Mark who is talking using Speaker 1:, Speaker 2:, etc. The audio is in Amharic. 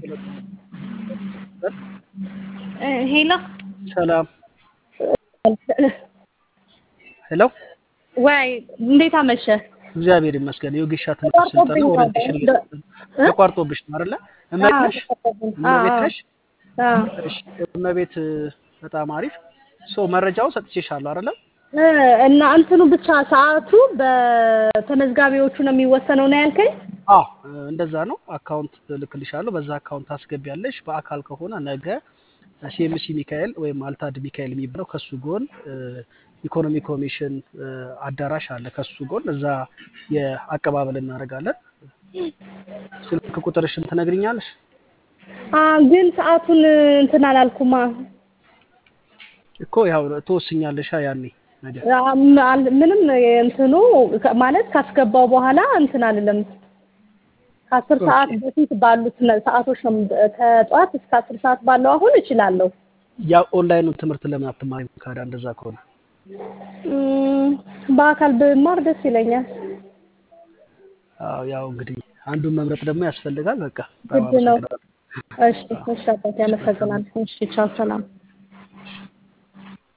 Speaker 1: ሄሎ
Speaker 2: ሰላም ሄሎ
Speaker 1: ወይ እንዴት አመሸ?
Speaker 2: እግዚአብሔር ይመስገን። የወጌሻ ትምህርት ስልጠና ኦሪንቴሽን ተቋርጦብሽ ነው አይደለ? እመቤትሽ እመቤትሽ እሺ፣ እመቤት በጣም አሪፍ መረጃው ሰጥቼሻለሁ አይደለ?
Speaker 1: እና እንትኑ ብቻ ሰዓቱ በተመዝጋቢዎቹ ነው የሚወሰነው ነው ያልከኝ?
Speaker 2: አዎ እንደዛ ነው። አካውንት ልክልሻለሁ። በዛ አካውንት ታስገቢያለሽ። በአካል ከሆነ ነገ ሲኤምሲ ሚካኤል ወይም አልታድ ሚካኤል የሚባለው ከሱ ጎን ኢኮኖሚ ኮሚሽን አዳራሽ አለ። ከሱ ጎን እዛ የአቀባበል እናደርጋለን። ስልክ ቁጥርሽን ትነግሪኛለሽ?
Speaker 1: ግን ሰዓቱን እንትን አላልኩማ
Speaker 2: እኮ ያው ተወስኛለሽ ያኔ ነገ
Speaker 1: ምንም እንትኑ ማለት ካስገባው በኋላ እንትን አይደለም። ከ10 ሰዓት በፊት ባሉት ሰዓቶች ነው ከጧት እስከ 10 ሰዓት ባለው አሁን እችላለሁ።
Speaker 2: ያው ኦንላይኑ ትምህርት ለምን አትማሪም ካዳ እንደዛ ከሆነ?
Speaker 1: በአካል ብማር ደስ ይለኛል።
Speaker 2: ያው እንግዲህ አንዱን መምረጥ ደግሞ ያስፈልጋል። በቃ
Speaker 1: ግድ ነው። እሺ አባቴ አመሰግናለሁ። እሺ ቻው፣ ሰላም።